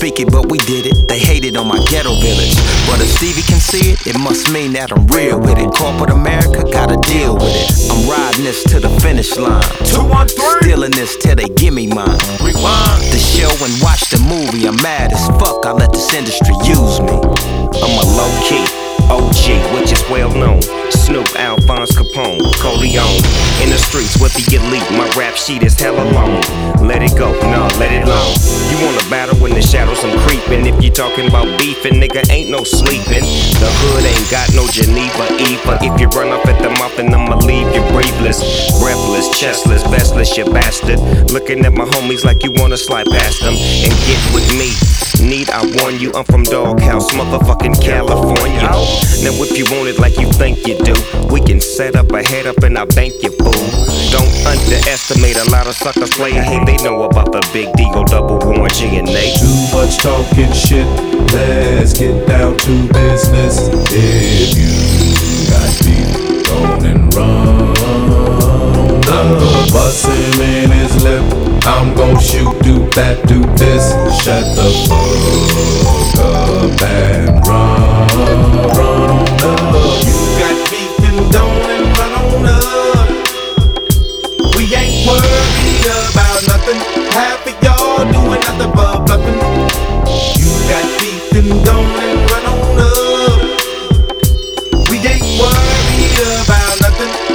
speak it, but we did it. They hated on my ghetto village, but if Stevie can see it, it must mean that I'm real with it. Corporate America gotta deal with it. I'm riding this to the finish line. 213. Stealing this till they give me mine. Rewind the show and watch the movie. I'm mad as fuck, I let this industry use me. I'm a low-key OG, which is well known. Snoop, Alphonse Capone, Corleone. In the streets with the elite, my rap sheet is hella long. Let it go, nah, let it long. You wanna battle when the shadows I'm creeping. If you talking about beefing, nigga, ain't no sleeping. The hood ain't got no Geneva, Eva. If you run up at the mouth, then I'ma leave you breathless, breathless, chestless, vestless, you bastard. Looking at my homies like you wanna slide past them and get with me. Need I warn you, I'm from Doghouse, motherfucking California. Now if you want it like you think you do, we can set up a head up and I'll bank you, fool. Don't underestimate a lot of suckers playing. Hey, they know about the big Deagle double warranty and they too much talking shit. Let's get down to business. If you got beef, go and run. I'm gon' bust him in his lip. I'm gon' shoot, do that, do this. Shut the fuck up and run, run on up. You got beef and don't and run on up. We ain't worried about nothing. Half of y'all doing nothing but bluffing. You got beef and don't and run on up. We ain't worried about nothing.